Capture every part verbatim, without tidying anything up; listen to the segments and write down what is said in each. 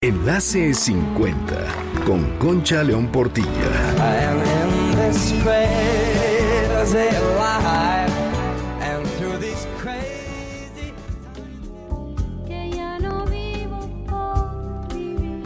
Enlace cincuenta con Concha León Portilla. I am in this crazy life, and through this crazy... Que ya no vivo por vivir.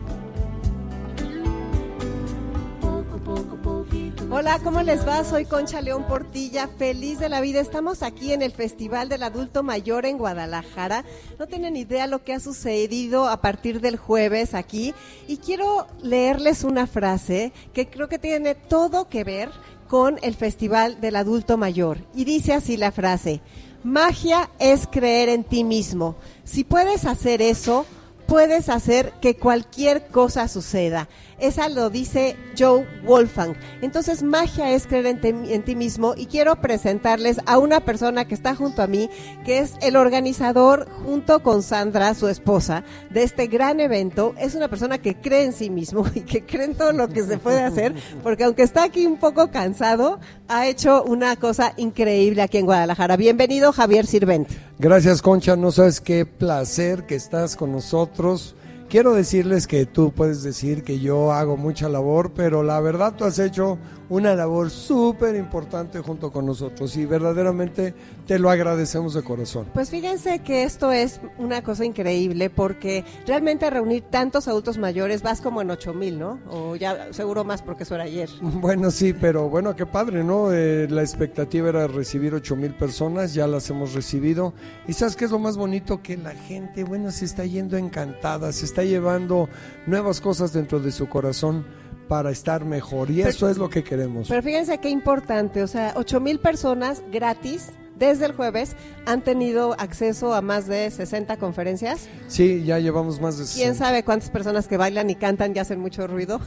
Poco, poco, poquito. Hola, ¿cómo les va? Soy Concha León Portilla, feliz de la vida. Estamos aquí en el Festival del Adulto Mayor en Guadalajara. No tienen idea lo que ha sucedido a partir del jueves aquí. Y quiero leerles una frase que creo que tiene todo que ver con el Festival del Adulto Mayor. Y dice así la frase: magia es creer en ti mismo. Si puedes hacer eso, puedes hacer que cualquier cosa suceda. Esa lo dice Joe Wolfgang. Entonces, magia es creer en, te, en ti mismo, y quiero presentarles a una persona que está junto a mí, que es el organizador, junto con Sandra, su esposa, de este gran evento. Es una persona que cree en sí mismo y que cree en todo lo que se puede hacer, porque aunque está aquí un poco cansado, ha hecho una cosa increíble aquí en Guadalajara. Bienvenido, Javier Sirvent. Gracias, Concha, no sabes qué placer que estás con nosotros. Quiero decirles que tú puedes decir que yo hago mucha labor, pero la verdad tú has hecho una labor súper importante junto con nosotros y verdaderamente te lo agradecemos de corazón. Pues fíjense que esto es una cosa increíble, porque realmente reunir tantos adultos mayores vas como en ocho mil, ¿no? O ya seguro más, porque eso era ayer. Bueno, sí, pero bueno, qué padre, ¿no? Eh, la expectativa era recibir ocho mil personas, ya las hemos recibido. Y ¿sabes qué es lo más bonito? Que la gente, bueno, se está yendo encantada, se está llevando nuevas cosas dentro de su corazón para estar mejor, y eso pero, es lo que queremos. Pero fíjense qué importante, o sea, ocho mil personas gratis desde el jueves han tenido acceso a más de sesenta conferencias. Sí, ya llevamos más de sesenta. ¿Quién sabe cuántas personas que bailan y cantan y hacen mucho ruido?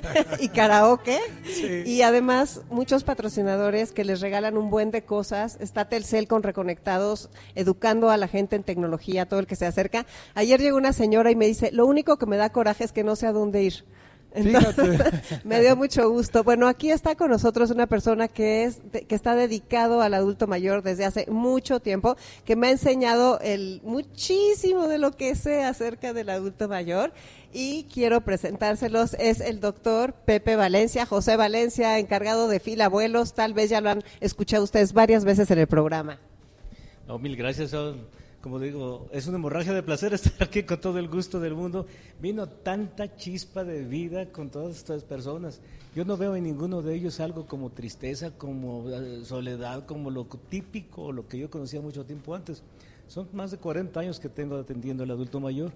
Y karaoke. Sí. Y además muchos patrocinadores que les regalan un buen de cosas. Está Telcel con Reconectados, educando a la gente en tecnología, todo el que se acerca. Ayer llegó una señora y me dice, lo único que me da coraje es que no sé a dónde ir. Entonces, me dio mucho gusto. Bueno, aquí está con nosotros una persona que es de, que está dedicado al adulto mayor desde hace mucho tiempo, que me ha enseñado el muchísimo de lo que sé acerca del adulto mayor, y quiero presentárselos. Es el doctor Pepe Valencia, José Valencia, encargado de Fila Abuelos. Tal vez ya lo han escuchado ustedes varias veces en el programa. No, mil gracias. Como digo, es una hemorragia de placer estar aquí con todo el gusto del mundo. Vino tanta chispa de vida con todas estas personas. Yo no veo en ninguno de ellos algo como tristeza, como soledad, como lo típico, lo que yo conocía mucho tiempo antes. Son más de cuarenta años que tengo atendiendo al adulto mayor.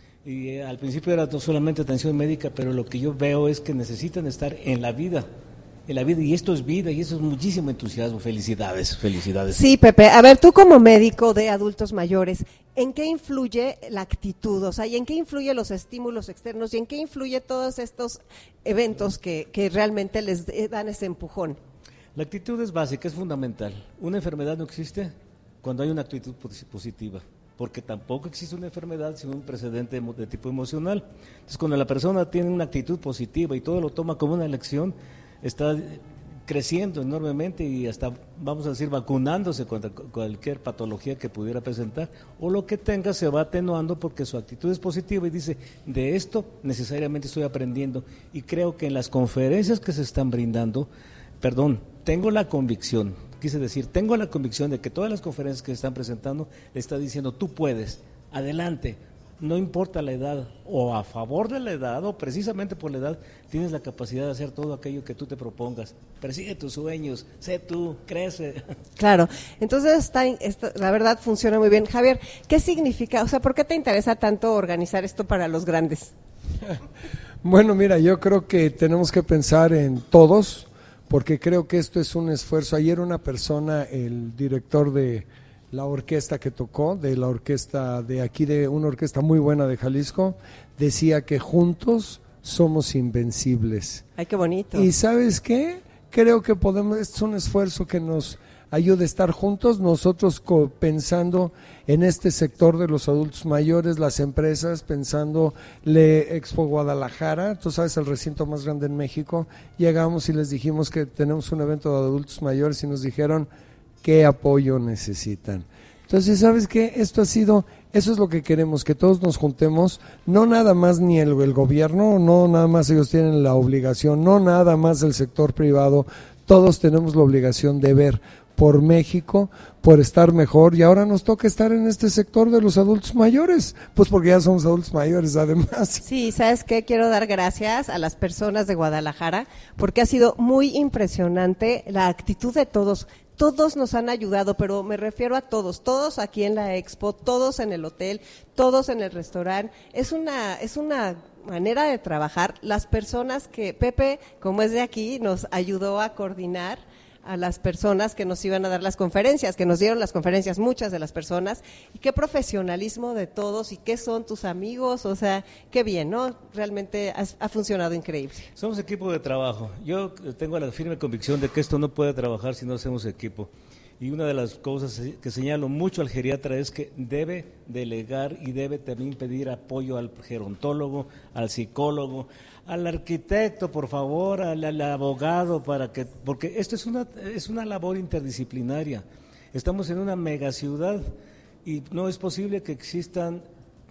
Y eh, al principio era no solamente atención médica, pero lo que yo veo es que necesitan estar en la vida. En la vida, y esto es vida, y eso es muchísimo entusiasmo. Felicidades, felicidades. Sí, Pepe, a ver, tú como médico de adultos mayores, ¿en qué influye la actitud? O sea, ¿y en qué influye los estímulos externos? ¿Y en qué influye todos estos eventos que, que realmente les dan ese empujón? La actitud es básica, es fundamental. Una enfermedad no existe cuando hay una actitud positiva, porque tampoco existe una enfermedad sin un precedente de tipo emocional. Entonces, cuando la persona tiene una actitud positiva y todo lo toma como una elección, está creciendo enormemente y hasta, vamos a decir, vacunándose contra cualquier patología que pudiera presentar, o lo que tenga se va atenuando porque su actitud es positiva y dice, de esto necesariamente estoy aprendiendo. Y creo que en las conferencias que se están brindando, perdón, tengo la convicción, quise decir, tengo la convicción de que todas las conferencias que se están presentando le está diciendo, tú puedes, adelante. No importa la edad, o a favor de la edad, o precisamente por la edad, tienes la capacidad de hacer todo aquello que tú te propongas. Persigue tus sueños, sé tú, crece. Claro, entonces está, está, la verdad funciona muy bien. Javier, ¿qué significa? O sea, ¿por qué te interesa tanto organizar esto para los grandes? Bueno, mira, yo creo que tenemos que pensar en todos, porque creo que esto es un esfuerzo. Ayer una persona, el director de la orquesta que tocó, de la orquesta de aquí, de una orquesta muy buena de Jalisco, decía que juntos somos invencibles. Ay, qué bonito. ¿Y sabes qué? Creo que podemos, es un esfuerzo que nos ayude a estar juntos, nosotros co- pensando en este sector de los adultos mayores, las empresas, pensando Le Expo Guadalajara, tú sabes, el recinto más grande en México, llegamos y les dijimos que tenemos un evento de adultos mayores y nos dijeron, ¿qué apoyo necesitan? Entonces, ¿sabes qué? Esto ha sido Eso es lo que queremos, que todos nos juntemos, no nada más ni el, el gobierno, no nada más ellos tienen la obligación, no nada más el sector privado, todos tenemos la obligación de ver por México, por estar mejor, y ahora nos toca estar en este sector de los adultos mayores, pues porque ya somos adultos mayores además. Sí, ¿sabes qué? Quiero dar gracias a las personas de Guadalajara, porque ha sido muy impresionante la actitud de todos. Todos nos han ayudado, pero me refiero a todos, todos aquí en la expo, todos en el hotel, todos en el restaurante. Es una, es una manera de trabajar. Las personas que Pepe, como es de aquí, nos ayudó a coordinar a las personas que nos iban a dar las conferencias, que nos dieron las conferencias, muchas de las personas, y qué profesionalismo de todos, y qué son tus amigos, o sea, qué bien, ¿no? Realmente ha, ha funcionado increíble. Somos equipo de trabajo. Yo tengo la firme convicción de que esto no puede trabajar si no hacemos equipo. Y una de las cosas que señalo mucho al geriatra es que debe delegar y debe también pedir apoyo al gerontólogo, al psicólogo, al arquitecto, por favor, al, al abogado, para que, porque esto es una, es una labor interdisciplinaria. Estamos en una megaciudad y no es posible que existan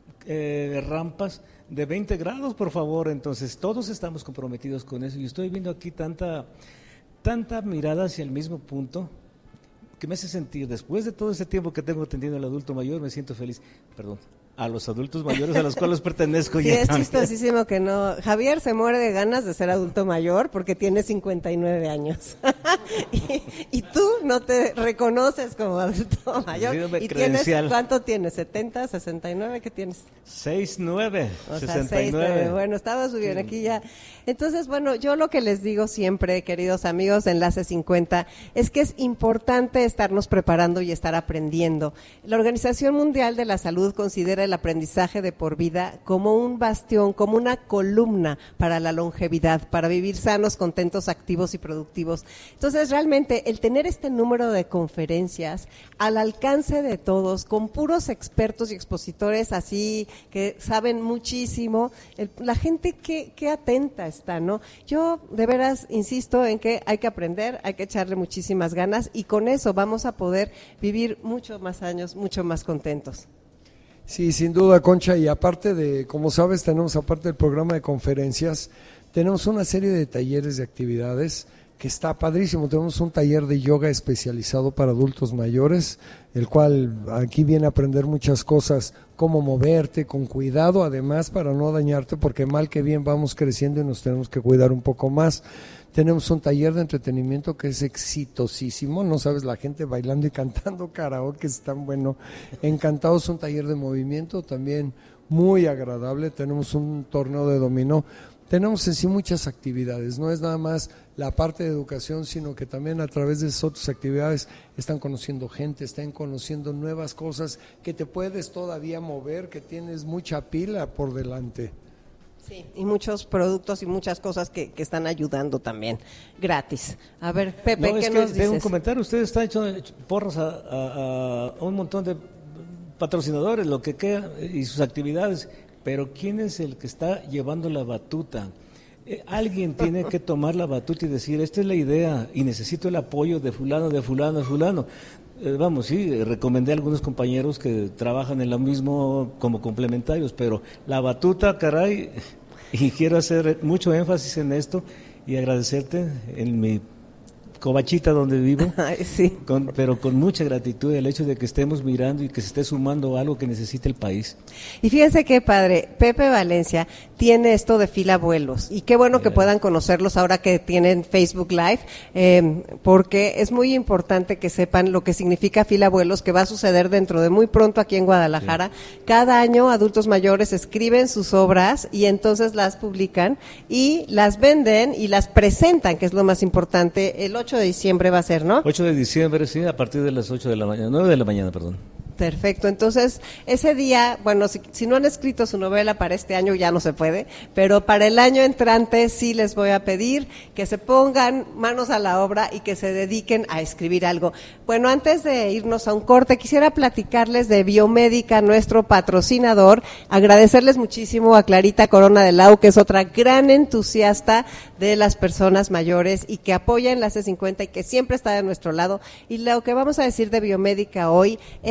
eh, rampas de veinte grados, por favor. Entonces, todos estamos comprometidos con eso y estoy viendo aquí tanta, tanta mirada hacia el mismo punto que me hace sentir, después de todo ese tiempo que tengo atendiendo al adulto mayor, me siento feliz. Perdón. A los adultos mayores a los cuales pertenezco. Sí, ya. Es chistosísimo que no. Javier se muere de ganas de ser adulto mayor porque tiene cincuenta y nueve años. y, y tú no te reconoces como adulto mayor. Sí, ¿Y tienes, cuánto tienes? ¿setenta, sesenta y nueve? ¿Qué tienes? sesenta y nueve, o sea, sesenta y nueve. sesenta y nueve. Bueno, estabas muy bien aquí ya. Entonces, bueno, yo lo que les digo siempre, queridos amigos de Enlace cincuenta, es que es importante estarnos preparando y estar aprendiendo. La Organización Mundial de la Salud considera el aprendizaje de por vida como un bastión, como una columna para la longevidad, para vivir sanos, contentos, activos y productivos. Entonces, realmente, el tener este número de conferencias al alcance de todos, con puros expertos y expositores así, que saben muchísimo, el, la gente que, que atenta está, ¿no? Yo, de veras, insisto en que hay que aprender, hay que echarle muchísimas ganas y con eso vamos a poder vivir muchos más años, mucho más contentos. Sí, sin duda, Concha, y aparte de, como sabes, tenemos aparte del programa de conferencias, tenemos una serie de talleres de actividades que está padrísimo. Tenemos un taller de yoga especializado para adultos mayores, el cual aquí viene a aprender muchas cosas, cómo moverte con cuidado, además para no dañarte, porque mal que bien vamos creciendo y nos tenemos que cuidar un poco más. Tenemos un taller de entretenimiento que es exitosísimo, no sabes, la gente bailando y cantando karaoke, es tan bueno, encantados. Un taller de movimiento también muy agradable, tenemos un torneo de dominó, tenemos en sí muchas actividades, no es nada más la parte de educación, sino que también a través de esas otras actividades están conociendo gente, están conociendo nuevas cosas que te puedes todavía mover, que tienes mucha pila por delante. Sí, y muchos productos y muchas cosas que, que están ayudando también, gratis. A ver, Pepe, no, ¿qué es que nos dices? Tengo un comentario, ustedes están echando porras a, a, a un montón de patrocinadores, lo que queda, y sus actividades, pero ¿quién es el que está llevando la batuta? Eh, alguien tiene que tomar la batuta y decir, esta es la idea, y necesito el apoyo de fulano, de fulano, de fulano. Eh, vamos, sí, recomendé a algunos compañeros que trabajan en lo mismo como complementarios, pero la batuta, caray, y quiero hacer mucho énfasis en esto y agradecerte en mi covachita donde vivo, Ay, sí. con, pero con mucha gratitud el hecho de que estemos mirando y que se esté sumando algo que necesita el país. Y fíjense qué padre, Pepe Valencia tiene esto de Fila Vuelos y qué bueno Mira. que puedan conocerlos ahora que tienen Facebook Live, eh, porque es muy importante que sepan lo que significa Fila Vuelos, que va a suceder dentro de muy pronto aquí en Guadalajara. Sí. Cada año adultos mayores escriben sus obras y entonces las publican y las venden y las presentan, que es lo más importante. El ocho de diciembre va a ser, ¿no? ocho de diciembre, sí, a partir de las ocho de la mañana, nueve de la mañana, perdón. Perfecto, entonces ese día, bueno, si, si no han escrito su novela para este año ya no se puede, pero para el año entrante sí les voy a pedir que se pongan manos a la obra y que se dediquen a escribir algo. Bueno, antes de irnos a un corte, quisiera platicarles de Biomédica, nuestro patrocinador, agradecerles muchísimo a Clarita Corona de Lau, que es otra gran entusiasta de las personas mayores y que apoya Enlace cincuenta y que siempre está de nuestro lado. Y lo que vamos a decir de Biomédica hoy es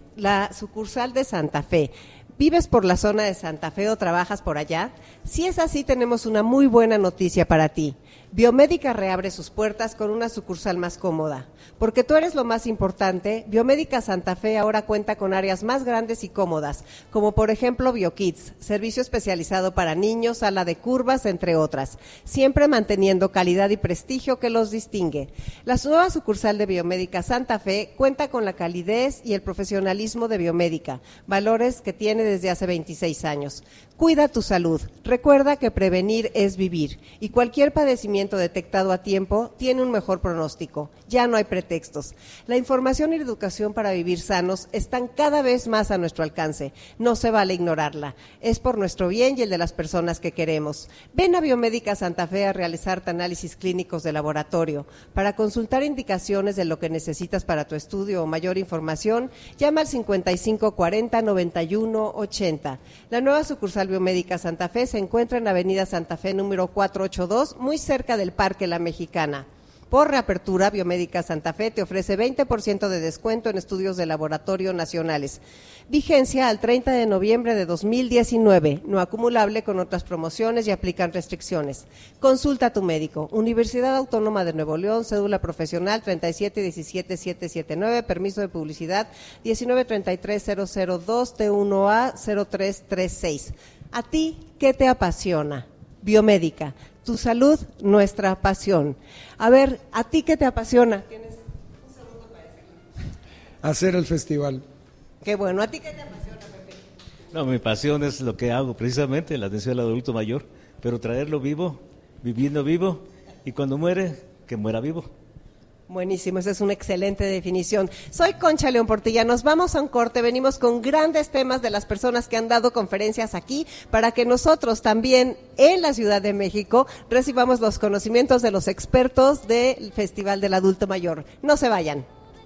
la sucursal de Santa Fe. ¿Vives por la zona de Santa Fe o trabajas por allá? Si es así, tenemos una muy buena noticia para ti. Biomédica reabre sus puertas con una sucursal más cómoda. Porque tú eres lo más importante, Biomédica Santa Fe ahora cuenta con áreas más grandes y cómodas, como por ejemplo BioKids, servicio especializado para niños, sala de curvas, entre otras, siempre manteniendo calidad y prestigio que los distingue. La nueva sucursal de Biomédica Santa Fe cuenta con la calidez y el profesionalismo de Biomédica, valores que tiene desde hace veintiséis años. Cuida tu salud. Recuerda que prevenir es vivir y cualquier padecimiento detectado a tiempo tiene un mejor pronóstico. Ya no hay pretextos. La información y la educación para vivir sanos están cada vez más a nuestro alcance. No se vale ignorarla. Es por nuestro bien y el de las personas que queremos. Ven a Biomédica Santa Fe a realizarte análisis clínicos de laboratorio. Para consultar indicaciones de lo que necesitas para tu estudio o mayor información, llama al cincuenta y cinco cuarenta noventa y uno ochenta. La nueva sucursal Biomédica Santa Fe se encuentra en Avenida Santa Fe número cuatrocientos ochenta y dos, muy cerca del Parque La Mexicana. Por reapertura, Biomédica Santa Fe te ofrece veinte por ciento de descuento en estudios de laboratorio nacionales. Vigencia al treinta de noviembre de dos mil diecinueve, no acumulable con otras promociones y aplican restricciones. Consulta a tu médico. Universidad Autónoma de Nuevo León, cédula profesional treinta y siete diecisiete setecientos setenta y nueve, permiso de publicidad diecinueve treinta y tres cero cero dos T uno A cero tres tres seis. ¿A ti qué te apasiona? Biomédica, tu salud, nuestra pasión. A ver, ¿a ti qué te apasiona? ¿Tienes un segundo para decirlo? Hacer el festival. Qué bueno, ¿a ti qué te apasiona, Pepe? No, mi pasión es lo que hago, precisamente, la atención al adulto mayor, pero traerlo vivo, viviendo vivo, y cuando muere, que muera vivo. Buenísimo, esa es una excelente definición. Soy Concha León Portilla, nos vamos a un corte, venimos con grandes temas de las personas que han dado conferencias aquí para que nosotros también en la Ciudad de México recibamos los conocimientos de los expertos del Festival del Adulto Mayor. No se vayan.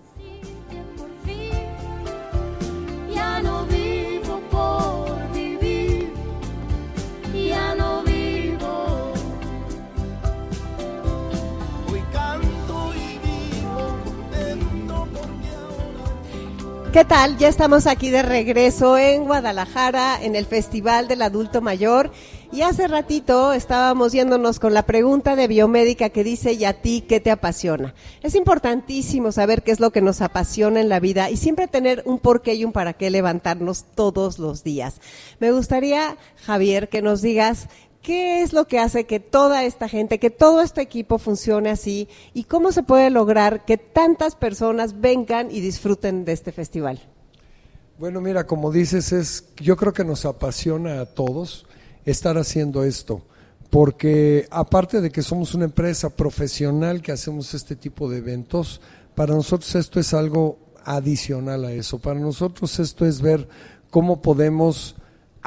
Por fin, ya no vivo por vivir, ya no vivo. Hoy canto y vivo contento porque ahora... ¿Qué tal? Ya estamos aquí de regreso en Guadalajara, en el Festival del Adulto Mayor. Y hace ratito estábamos yéndonos con la pregunta de Biomédica que dice, ¿y a ti qué te apasiona? Es importantísimo saber qué es lo que nos apasiona en la vida y siempre tener un porqué y un para qué levantarnos todos los días. Me gustaría, Javier, que nos digas qué es lo que hace que toda esta gente, que todo este equipo funcione así y cómo se puede lograr que tantas personas vengan y disfruten de este festival. Bueno, mira, como dices, es, yo creo que nos apasiona a todos estar haciendo esto, porque aparte de que somos una empresa profesional que hacemos este tipo de eventos, para nosotros esto es algo adicional a eso. Para nosotros esto es ver cómo podemos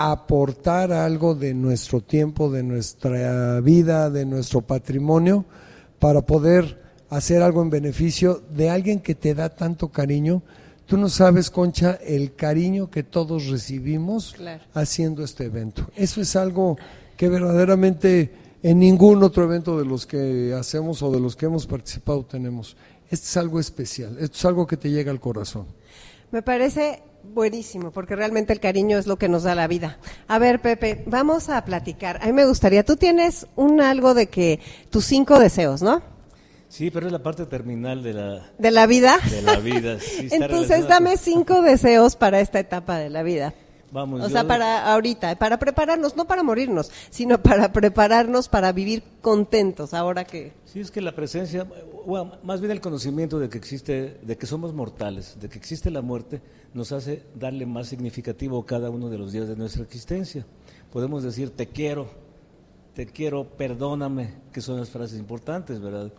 aportar algo de nuestro tiempo, de nuestra vida, de nuestro patrimonio, para poder hacer algo en beneficio de alguien que te da tanto cariño. Tú no sabes, Concha, el cariño que todos recibimos Claro. haciendo este evento. Eso es algo que verdaderamente en ningún otro evento de los que hacemos o de los que hemos participado tenemos. Esto es algo especial, esto es algo que te llega al corazón. Me parece buenísimo, porque realmente el cariño es lo que nos da la vida. A ver, Pepe, vamos a platicar. A mí me gustaría, tú tienes un algo de que tus cinco deseos, ¿no? Sí, pero es la parte terminal de la, De la vida. de la vida. Sí, está Entonces, relacionada dame con- cinco deseos para esta etapa de la vida. Vamos, O yo- sea, para ahorita, para prepararnos, no para morirnos, sino para prepararnos para vivir contentos ahora que... Sí, es que la presencia, bueno, más bien el conocimiento de que existe, de que somos mortales, de que existe la muerte, nos hace darle más significativo cada uno de los días de nuestra existencia. Podemos decir, te quiero, te quiero, perdóname, que son las frases importantes, ¿verdad?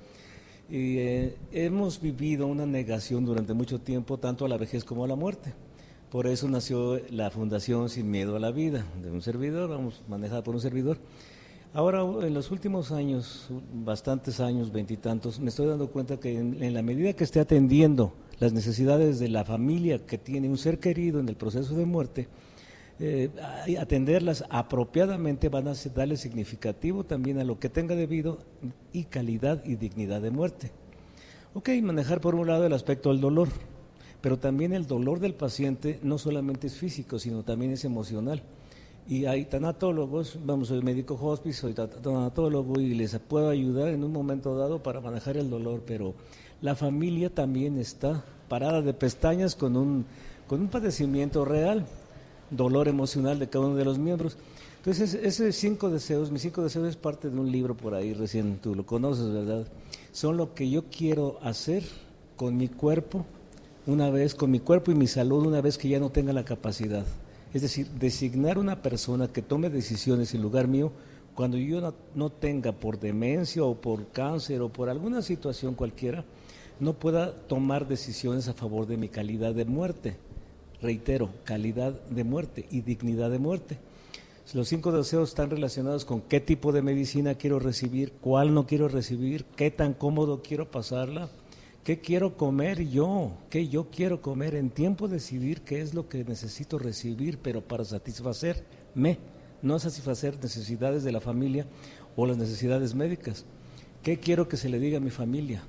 Y eh, hemos vivido una negación durante mucho tiempo, tanto a la vejez como a la muerte. Por eso nació la Fundación Sin Miedo a la Vida, de un servidor, vamos, manejada por un servidor. Ahora, en los últimos años, bastantes años, veintitantos, me estoy dando cuenta que en, en la medida que esté atendiendo las necesidades de la familia que tiene un ser querido en el proceso de muerte, eh, atenderlas apropiadamente van a darle significativo también a lo que tenga debido y calidad y dignidad de muerte. Ok, manejar por un lado el aspecto del dolor, pero también el dolor del paciente no solamente es físico, sino también es emocional. Y hay tanatólogos, vamos, soy médico hospice, soy tanatólogo y les puedo ayudar en un momento dado para manejar el dolor, pero la familia también está parada de pestañas con un, con un padecimiento real, dolor emocional de cada uno de los miembros. Entonces, esos cinco deseos, mis cinco deseos es parte de un libro por ahí, recién tú lo conoces, ¿verdad? Son lo que yo quiero hacer con mi cuerpo, una vez, con mi cuerpo y mi salud, una vez que ya no tenga la capacidad. Es decir, designar una persona que tome decisiones en lugar mío cuando yo no, no tenga por demencia o por cáncer o por alguna situación cualquiera, no pueda tomar decisiones a favor de mi calidad de muerte. Reitero, calidad de muerte y dignidad de muerte. Los cinco deseos están relacionados con qué tipo de medicina quiero recibir, cuál no quiero recibir, qué tan cómodo quiero pasarla, qué quiero comer yo, qué yo quiero comer, en tiempo decidir qué es lo que necesito recibir, pero para satisfacerme, no satisfacer necesidades de la familia o las necesidades médicas. ¿Qué quiero que se le diga a mi familia?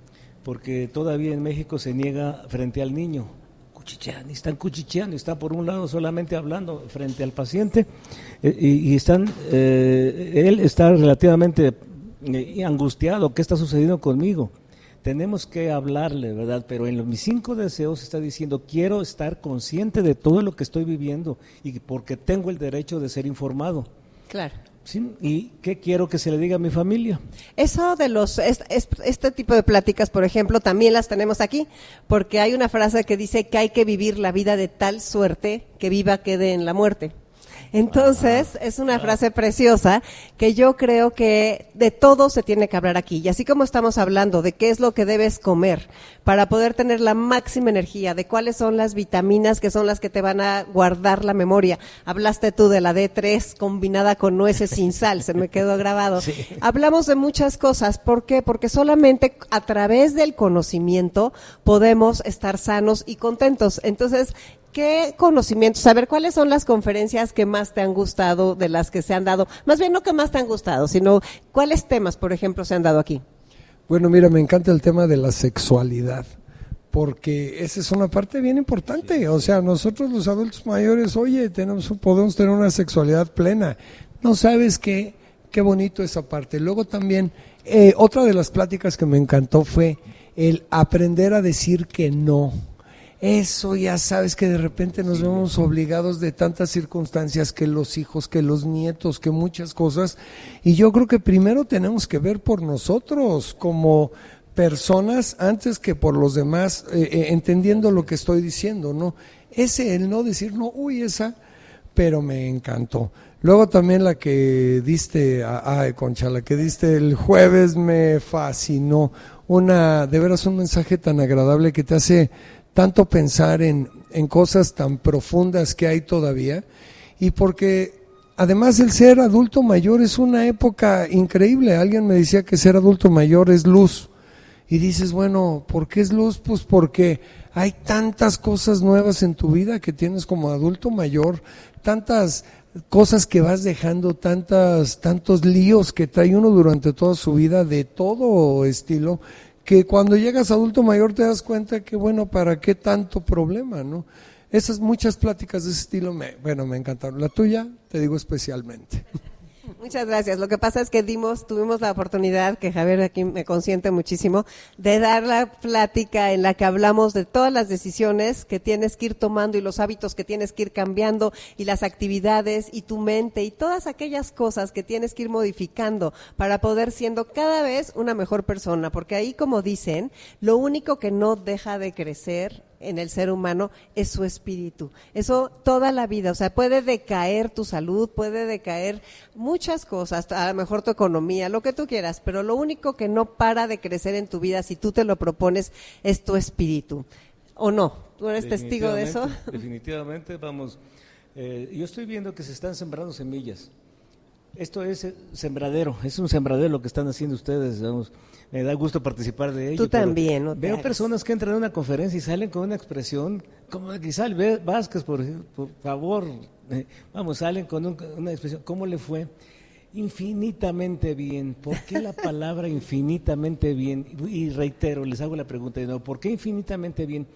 Porque todavía en México se niega frente al niño. Cuchichean, están cuchicheando, están por un lado solamente hablando frente al paciente eh, y, y están, eh, él está relativamente eh, angustiado, ¿qué está sucediendo conmigo? Tenemos que hablarle, ¿verdad? Pero en los, mis cinco deseos está diciendo, quiero estar consciente de todo lo que estoy viviendo y porque tengo el derecho de ser informado. Claro. ¿Sí? ¿Y qué quiero que se le diga a mi familia? Eso de los, este, este tipo de pláticas, por ejemplo, también las tenemos aquí, porque hay una frase que dice que hay que vivir la vida de tal suerte que viva quede en la muerte. Entonces, es una frase preciosa que yo creo que de todo se tiene que hablar aquí. Y así como estamos hablando de qué es lo que debes comer para poder tener la máxima energía, de cuáles son las vitaminas que son las que te van a guardar la memoria. Hablaste tú de la D tres combinada con nueces sin sal, se me quedó grabado. Sí. Hablamos de muchas cosas. ¿Por qué? Porque solamente a través del conocimiento podemos estar sanos y contentos. Entonces, ¿qué conocimientos? A ver, ¿cuáles son las conferencias que más te han gustado de las que se han dado? Más bien no que más te han gustado, sino ¿cuáles temas, por ejemplo, se han dado aquí? Bueno, mira, me encanta el tema de la sexualidad, porque esa es una parte bien importante. O sea, nosotros los adultos mayores, oye, tenemos, podemos tener una sexualidad plena. No sabes qué, qué bonito esa parte. Luego también, eh, otra de las pláticas que me encantó fue el aprender a decir que no. Eso ya sabes que de repente nos vemos obligados de tantas circunstancias, que los hijos, que los nietos, que muchas cosas, y yo creo que primero tenemos que ver por nosotros como personas antes que por los demás, eh, eh, entendiendo lo que estoy diciendo, ¿no? Ese, el no decir, no, uy, esa, pero me encantó. Luego también la que diste, ay, Concha, la que diste el jueves me fascinó, una, de veras un mensaje tan agradable que te hace tanto pensar en, en cosas tan profundas que hay todavía, y porque además el ser adulto mayor es una época increíble. Alguien me decía que ser adulto mayor es luz, y dices, bueno, ¿por qué es luz? Pues porque hay tantas cosas nuevas en tu vida que tienes como adulto mayor, tantas cosas que vas dejando, tantas, tantos líos que trae uno durante toda su vida de todo estilo, que cuando llegas adulto mayor te das cuenta que, bueno, ¿para qué tanto problema, no? Esas muchas pláticas de ese estilo, me, bueno, me encantaron. La tuya, te digo especialmente. Muchas gracias. Lo que pasa es que dimos, tuvimos la oportunidad, que Javier aquí me consiente muchísimo, de dar la plática en la que hablamos de todas las decisiones que tienes que ir tomando y los hábitos que tienes que ir cambiando y las actividades y tu mente y todas aquellas cosas que tienes que ir modificando para poder siendo cada vez una mejor persona. Porque ahí, como dicen, lo único que no deja de crecer en el ser humano es su espíritu. Eso toda la vida, o sea, puede decaer tu salud, puede decaer muchas cosas, a lo mejor tu economía, lo que tú quieras, pero lo único que no para de crecer en tu vida, si tú te lo propones, es tu espíritu. ¿O no? ¿Tú eres testigo de eso? Definitivamente, vamos, eh, yo estoy viendo que se están sembrando semillas. Esto es sembradero, es un sembradero lo que están haciendo ustedes, vamos. Me da gusto participar de ello. Tú también, ¿no? Veo personas que entran a una conferencia y salen con una expresión, como Guisal Vázquez, por, por favor, eh, vamos, salen con un, una expresión, ¿cómo le fue? Infinitamente bien. ¿Por qué la palabra infinitamente bien? Y reitero, les hago la pregunta de nuevo, ¿por qué infinitamente bien?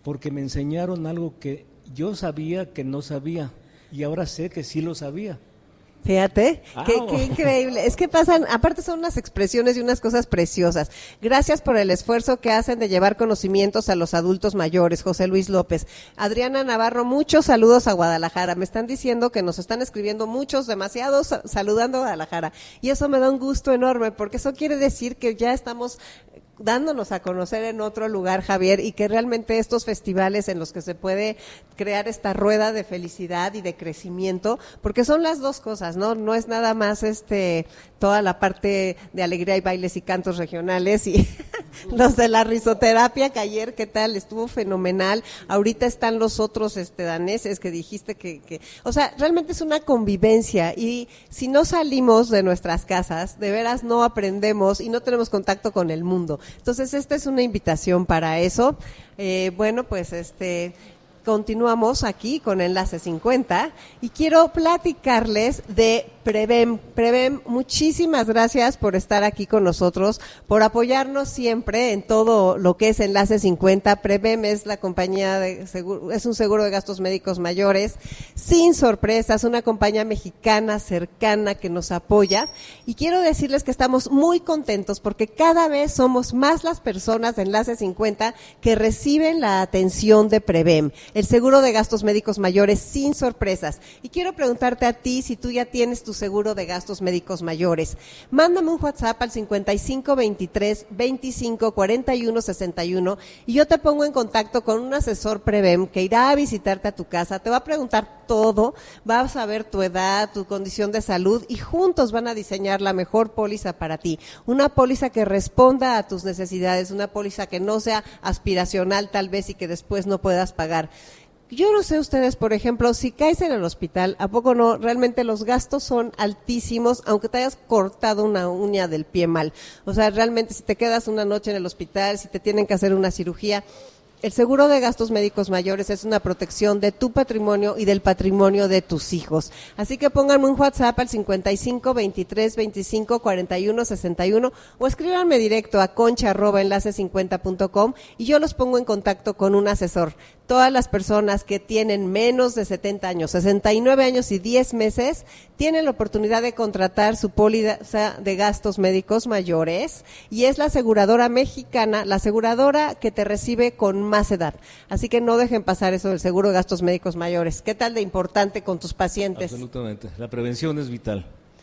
porque me enseñaron algo que yo sabía que no sabía y ahora sé que sí lo sabía. Fíjate, qué, Au. qué increíble. Es que pasan, aparte son unas expresiones y unas cosas preciosas. Gracias por el esfuerzo que hacen de llevar conocimientos a los adultos mayores, José Luis López. Adriana Navarro, muchos saludos a Guadalajara. Me están diciendo que nos están escribiendo muchos, demasiados, saludando a Guadalajara. Y eso me da un gusto enorme, porque eso quiere decir que ya estamos dándonos a conocer en otro lugar, Javier, y que realmente estos festivales en los que se puede crear esta rueda de felicidad y de crecimiento, porque son las dos cosas, ¿no? No es nada más este toda la parte de alegría y bailes y cantos regionales y los de la risoterapia que ayer, ¿qué tal? Estuvo fenomenal. Ahorita están los otros este daneses que dijiste que, que o sea, realmente es una convivencia y si no salimos de nuestras casas, de veras no aprendemos y no tenemos contacto con el mundo. Entonces, esta es una invitación para eso. Eh, bueno, pues este continuamos aquí con Enlace cincuenta y quiero platicarles de Prevem. Prevem, muchísimas gracias por estar aquí con nosotros, por apoyarnos siempre en todo lo que es Enlace cincuenta. Prevem es la compañía de seguro, es un seguro de gastos médicos mayores, sin sorpresas, una compañía mexicana cercana que nos apoya. Y quiero decirles que estamos muy contentos porque cada vez somos más las personas de Enlace cincuenta que reciben la atención de Prevem, el seguro de gastos médicos mayores sin sorpresas. Y quiero preguntarte a ti si tú ya tienes tu seguro de gastos médicos mayores. Mándame un WhatsApp al cincuenta y cinco veintitrés veinticinco cuarenta y uno sesenta y uno y yo te pongo en contacto con un asesor Prevem que irá a visitarte a tu casa, te va a preguntar todo, va a saber tu edad, tu condición de salud y juntos van a diseñar la mejor póliza para ti. Una póliza que responda a tus necesidades, una póliza que no sea aspiracional tal vez y que después no puedas pagar. Yo no sé ustedes, por ejemplo, si caes en el hospital, ¿a poco no? Realmente los gastos son altísimos, aunque te hayas cortado una uña del pie mal. O sea, realmente si te quedas una noche en el hospital, si te tienen que hacer una cirugía, el seguro de gastos médicos mayores es una protección de tu patrimonio y del patrimonio de tus hijos. Así que pónganme un WhatsApp al cincuenta y cinco veintitrés veinticinco cuarenta y uno sesenta y uno o escríbanme directo a concha arroba enlace cincuenta punto com y yo los pongo en contacto con un asesor. Todas las personas que tienen menos de setenta años, sesenta y nueve años y diez meses, tienen la oportunidad de contratar su póliza de gastos médicos mayores y es la aseguradora mexicana, la aseguradora que te recibe con más edad. Así que no dejen pasar eso del seguro de gastos médicos mayores. ¿Qué tal de importante con tus pacientes? Absolutamente. La prevención es vital.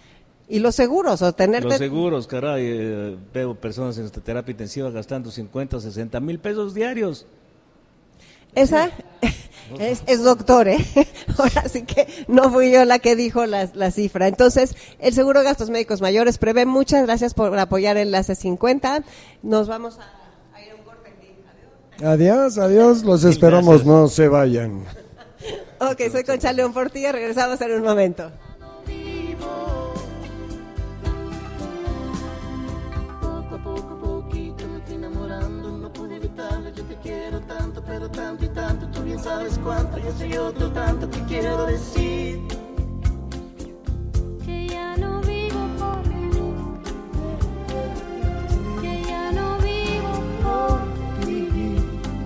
Y los seguros, o tenerte... Los seguros, caray, eh, veo personas en esta terapia intensiva gastando cincuenta, sesenta mil pesos diarios. Esa es, es doctor, ¿eh? Ahora sí que no fui yo la que dijo la, la cifra. Entonces, el seguro de gastos médicos mayores prevé. Muchas gracias por apoyar Enlace cincuenta. Nos vamos a, a ir a un corte. Adiós, adiós, los esperamos, no se vayan. Ok, soy Concha León Portilla, regresamos en un momento. Poco a poco, poquito me fui enamorando, no pude evitarlo, yo te quiero tanto, pero tanto y tanto, tú bien sabes cuánto, yo soy otro tanto que quiero decir. Que ya no vivo por vivir, que ya no vivo por vivir.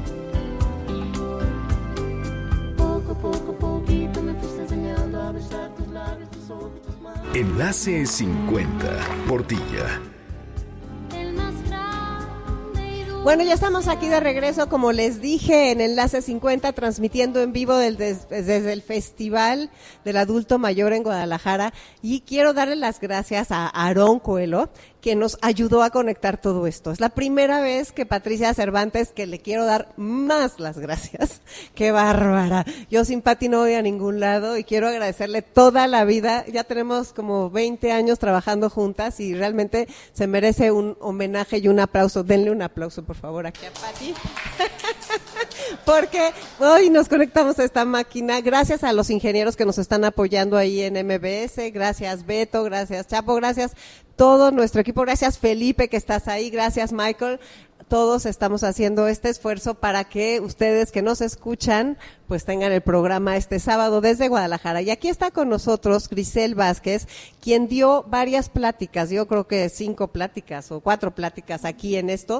Poco a poco, poquito me fuiste enseñando a besar tus labios, tus ojos, tus manos. Enlace cincuenta, Portilla. El más grande y dulce. Bueno, ya estamos aquí de regreso, como les dije, en Enlace cincuenta, transmitiendo en vivo del, des, desde el Festival del Adulto Mayor en Guadalajara. Y quiero darle las gracias a Aarón Coelho, que nos ayudó a conectar todo esto. Es la primera vez que Patricia Cervantes, que le quiero dar más las gracias. ¡Qué bárbara! Yo sin Pati no voy a ningún lado y quiero agradecerle toda la vida. Ya tenemos como veinte años trabajando juntas y realmente se merece un homenaje y un aplauso. Denle un aplauso, por favor, aquí a Pati. Porque hoy nos conectamos a esta máquina gracias a los ingenieros que nos están apoyando ahí en M B S. Gracias Beto, gracias Chapo, gracias todo nuestro equipo, gracias Felipe que estás ahí, gracias Michael. Todos estamos haciendo este esfuerzo para que ustedes que nos escuchan pues tengan el programa este sábado desde Guadalajara. Y aquí está con nosotros Grisel Vázquez, quien dio varias pláticas, yo creo que cinco pláticas o cuatro pláticas aquí en esto,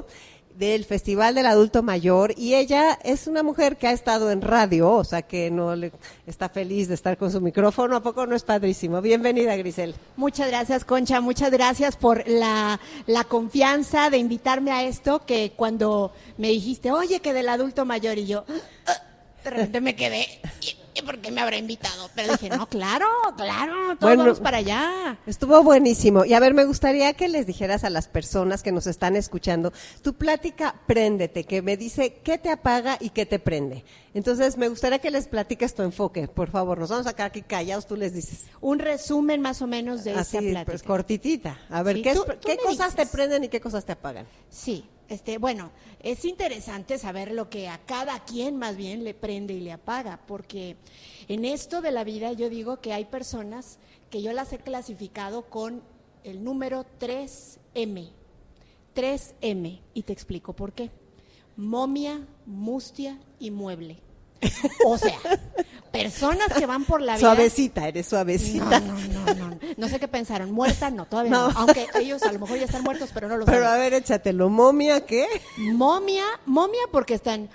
del Festival del Adulto Mayor, y ella es una mujer que ha estado en radio, o sea que no le está feliz de estar con su micrófono. ¿A poco no es padrísimo? Bienvenida, Grisel. Muchas gracias, Concha, muchas gracias por la, la confianza de invitarme a esto, que cuando me dijiste, oye, que del adulto mayor, y yo, de repente me quedé, ¿y por qué me habrá invitado? Pero dije, no, claro, claro, todos Bueno, vamos para allá. Estuvo buenísimo. Y a ver, me gustaría que les dijeras a las personas que nos están escuchando, tu plática Préndete, que me dice qué te apaga y qué te prende. Entonces, me gustaría que les platiques tu enfoque, por favor. Nos vamos a quedar aquí callados, tú les dices. Un resumen más o menos de Así, esta plática. pues cortitita. A ver, Sí, ¿qué, es- tú- tú qué me cosas te dices. prenden y qué cosas te apagan? Sí, este, bueno, es interesante saber lo que a cada quien más bien le prende y le apaga, porque en esto de la vida yo digo que hay personas que yo las he clasificado con el número tres eme, tres eme, y te explico por qué. Momia, mustia y mueble. O sea, personas que van por la vida... Suavecita, eres suavecita. No, no, no, no, no sé qué pensaron, muerta no, todavía No. no, aunque ellos a lo mejor ya están muertos, pero no lo Pero saben. a ver, échatelo. ¿Momia qué? Momia, momia porque están,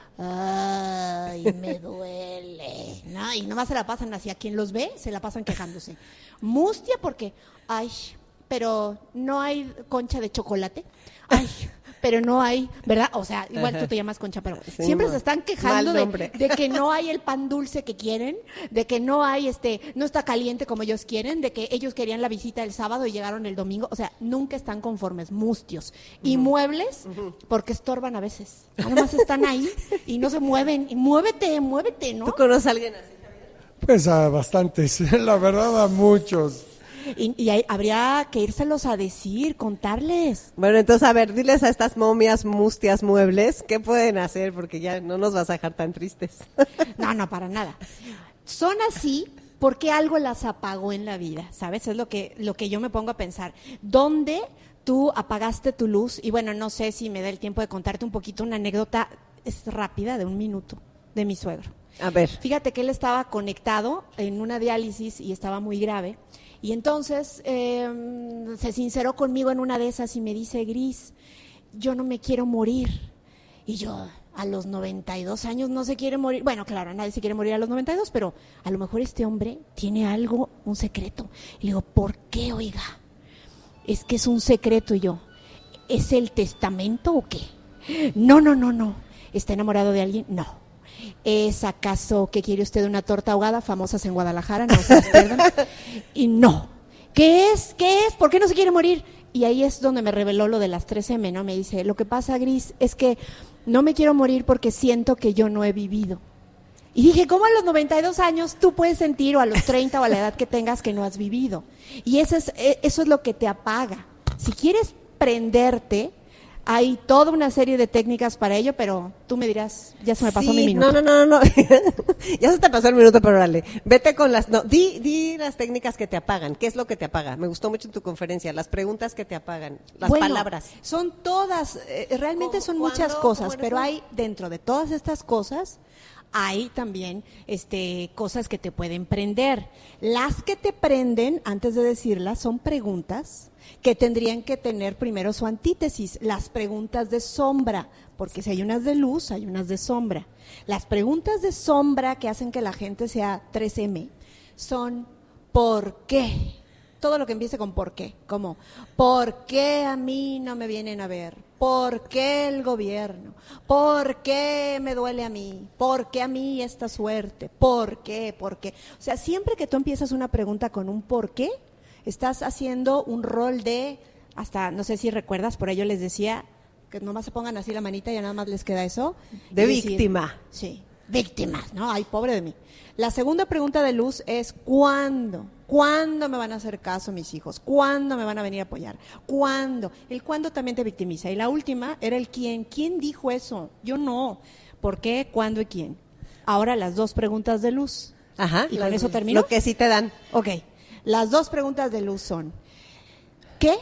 ay, me duele, ¿no? Y nomás se la pasan así, a quien los ve, se la pasan quejándose. Mustia porque, ay, pero no hay concha de chocolate, ay, pero no hay, ¿verdad? O sea, igual tú te llamas Concha, pero Sí, siempre ma- se están quejando mal de, nombre. de que no hay el pan dulce que quieren, de que no hay, este, no está caliente como ellos quieren, de que ellos querían la visita el sábado y llegaron el domingo, o sea, nunca están conformes, mustios. Y muebles, porque estorban a veces, nada más están ahí y no se mueven, y muévete, muévete, ¿no? ¿Tú conoces a alguien así? Pues a bastantes, la verdad a muchos. Y, y hay- habría que írselos a decir, contarles. Bueno, entonces, a ver, diles a estas momias, mustias, muebles, ¿qué pueden hacer? Porque ya no nos vas a dejar tan tristes. No, no, para nada. Son así porque algo las apagó en la vida, ¿sabes? Es lo que, lo que yo me pongo a pensar. ¿Dónde tú apagaste tu luz? Y bueno, no sé si me da el tiempo de contarte un poquito una anécdota, es rápida, de un minuto, de mi suegro. A ver. Fíjate que él estaba conectado en una diálisis y estaba muy grave. Y entonces eh, se sinceró conmigo en una de esas y me dice, Gris, yo no me quiero morir. Y yo, a los noventa y dos años no se quiere morir. Bueno, claro, nadie se quiere morir a los noventa y dos, pero a lo mejor este hombre tiene algo, un secreto. Y le digo, ¿por qué, oiga? Es que es un secreto. Y yo, ¿es el testamento o qué? No, no, no, no. ¿Está enamorado de alguien? No. ¿Es acaso que quiere usted una torta ahogada, famosas en Guadalajara? No se las pierdan. Y no. ¿Qué es? ¿Qué es? ¿Por qué no se quiere morir? Y ahí es donde me reveló lo de las tres eme, ¿no? Me dice, lo que pasa, Gris, es que no me quiero morir porque siento que yo no he vivido. Y dije, ¿cómo a los noventa y dos años tú puedes sentir, o a los treinta o a la edad que tengas, que no has vivido? Y eso es, eso es lo que te apaga. Si quieres prenderte, hay toda una serie de técnicas para ello, pero tú me dirás, ya se me pasó Sí, mi minuto. No, no, no, no. Ya se te pasó el minuto, pero órale. Vete con las... No, di, di las técnicas que te apagan. ¿Qué es lo que te apaga? Me gustó mucho tu conferencia. Las preguntas que te apagan. Las Bueno, palabras. Son todas, eh, realmente ¿Cómo, son cuándo, muchas cómo cosas, eres pero tú? hay dentro de todas estas cosas, hay también este, cosas que te pueden prender. Las que te prenden, antes de decirlas, son preguntas que tendrían que tener primero su antítesis, las preguntas de sombra, porque si hay unas de luz, hay unas de sombra. Las preguntas de sombra que hacen que la gente sea tres eme son ¿por qué? Todo lo que empiece con ¿por qué? Como ¿por qué a mí no me vienen a ver? ¿Por qué el gobierno? ¿Por qué me duele a mí? ¿Por qué a mí esta suerte? ¿Por qué? ¿Por qué? O sea, siempre que tú empiezas una pregunta con un ¿por qué?, estás haciendo un rol de, hasta, no sé si recuerdas, por ello les decía, que nomás se pongan así la manita y ya nada más les queda eso. De Y decir, víctima. Sí, víctimas, ¿no? Ay, pobre de mí. La segunda pregunta de Luz es, ¿cuándo? ¿Cuándo me van a hacer caso mis hijos? ¿Cuándo me van a venir a apoyar? ¿Cuándo? El cuándo también te victimiza. Y la última era el quién. ¿Quién dijo eso? Yo no. ¿Por qué? ¿Cuándo y quién? Ahora las dos preguntas de Luz. Ajá. ¿Y lo- con eso termino? Lo que sí te dan. Ok, las dos preguntas de Luz son, ¿qué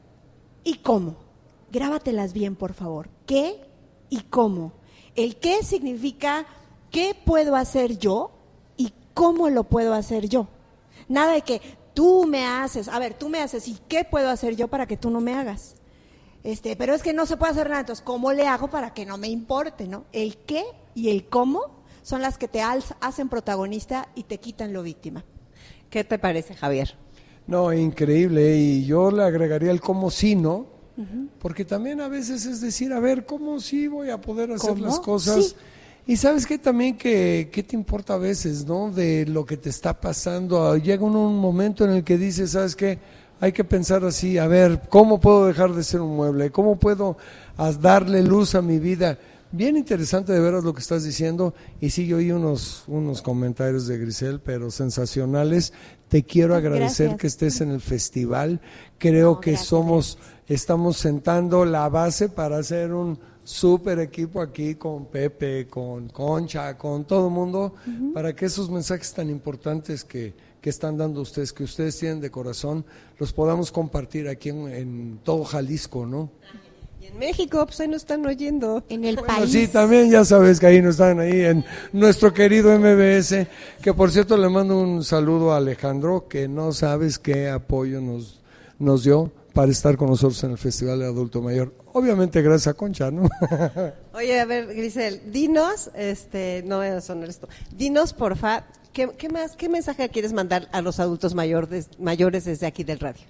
y cómo? Grábatelas bien, por favor. ¿Qué y cómo? El qué significa qué puedo hacer yo y cómo lo puedo hacer yo. Nada de que tú me haces, a ver, tú me haces y qué puedo hacer yo para que tú no me hagas. Este, pero es que no se puede hacer nada, entonces, ¿cómo le hago para que no me importe, no? El qué y el cómo son las que te hacen protagonista y te quitan lo víctima. ¿Qué te parece, Javier? No, increíble, y yo le agregaría el cómo sí, ¿no? Uh-huh. Porque también a veces es decir, a ver, ¿cómo sí voy a poder hacer ¿Cómo? las cosas? Sí. Y sabes que también que qué te importa a veces, ¿no? De lo que te está pasando. Llega un, un momento en el que dices, ¿sabes qué? Hay que pensar así, a ver, ¿cómo puedo dejar de ser un mueble? ¿Cómo puedo as, darle luz a mi vida? Bien interesante de veras lo que estás diciendo, y sí, yo oí unos, unos comentarios de Grisel, pero sensacionales. Te quiero agradecer Gracias. que estés en el festival. Creo No, que gracias, somos, gracias. estamos sentando la base para hacer un súper equipo aquí con Pepe, con Concha, con todo el mundo, uh-huh. para que esos mensajes tan importantes que, que están dando ustedes, que ustedes tienen de corazón, los podamos compartir aquí en, en todo Jalisco, ¿no? Y en México, pues ahí nos están oyendo. En el Bueno, país. sí, también ya sabes que ahí nos están ahí en nuestro querido M B S, que por cierto le mando un saludo a Alejandro, que no sabes qué apoyo nos, nos dio para estar con nosotros en el Festival de Adulto Mayor. Obviamente gracias a Concha, ¿no? Oye, a ver, Grisel, dinos, este, no, eso no eres tú. Dinos, porfa, ¿qué, qué más, qué mensaje quieres mandar a los adultos mayores, mayores desde aquí del radio?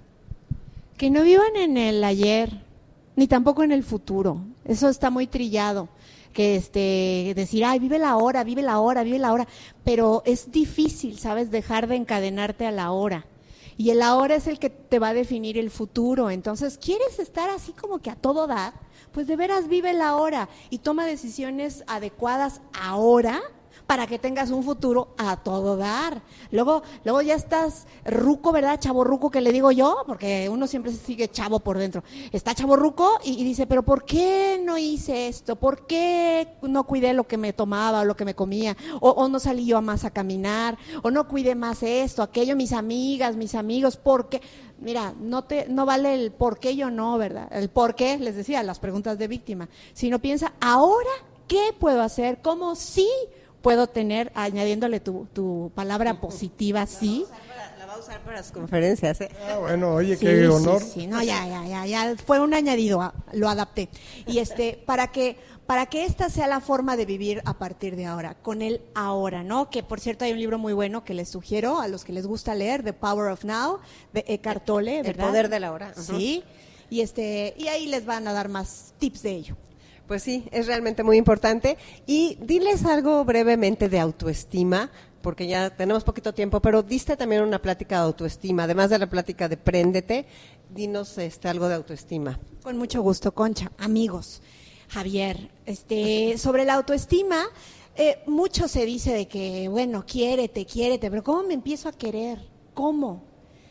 Que no vivan en el ayer, ni tampoco en el futuro. Eso está muy trillado. Que este, decir, ay, vive la hora, vive la hora, vive la hora. Pero es difícil, ¿sabes? Dejar de encadenarte a la hora. Y el ahora es el que te va a definir el futuro. Entonces, ¿quieres estar así como que a todo dar? Pues de veras vive el ahora y toma decisiones adecuadas ahora para que tengas un futuro a todo dar. Luego, luego ya estás ruco, ¿verdad? Chavo ruco, que le digo yo, porque uno siempre se sigue chavo por dentro. Está chavo ruco y, y dice, pero ¿por qué no hice esto? ¿Por qué no cuidé lo que me tomaba o lo que me comía? O, o no salí yo más a caminar, o no cuidé más esto, aquello, mis amigas, mis amigos, ¿por qué? Mira, no te, no vale el por qué yo no, ¿verdad? El por qué, les decía, las preguntas de víctima. Sino piensa, ahora, ¿qué puedo hacer? ¿Cómo sí puedo tener, añadiéndole tu, tu palabra positiva, sí? La va a usar para las conferencias, ¿eh? Ah, bueno, oye, Sí, qué sí, honor. Sí, no, ya, ya, ya, ya, fue un añadido, a- lo adapté. Y este, para que, para que esta sea la forma de vivir a partir de ahora, con el ahora, ¿no? Que por cierto hay un libro muy bueno que les sugiero a los que les gusta leer, The Power of Now, de Eckhart Tolle, ¿verdad? El poder de la hora. Sí, y este, y ahí les van a dar más tips de ello. Pues sí, es realmente muy importante. Y diles algo brevemente de autoestima, porque ya tenemos poquito tiempo, pero diste también una plática de autoestima, además de la plática de Préndete, dinos este, algo de autoestima. Con mucho gusto, Concha, amigos. Javier, este, sobre la autoestima, eh, mucho se dice de que, bueno, quiérete, quiérete, pero ¿cómo me empiezo a querer? ¿Cómo?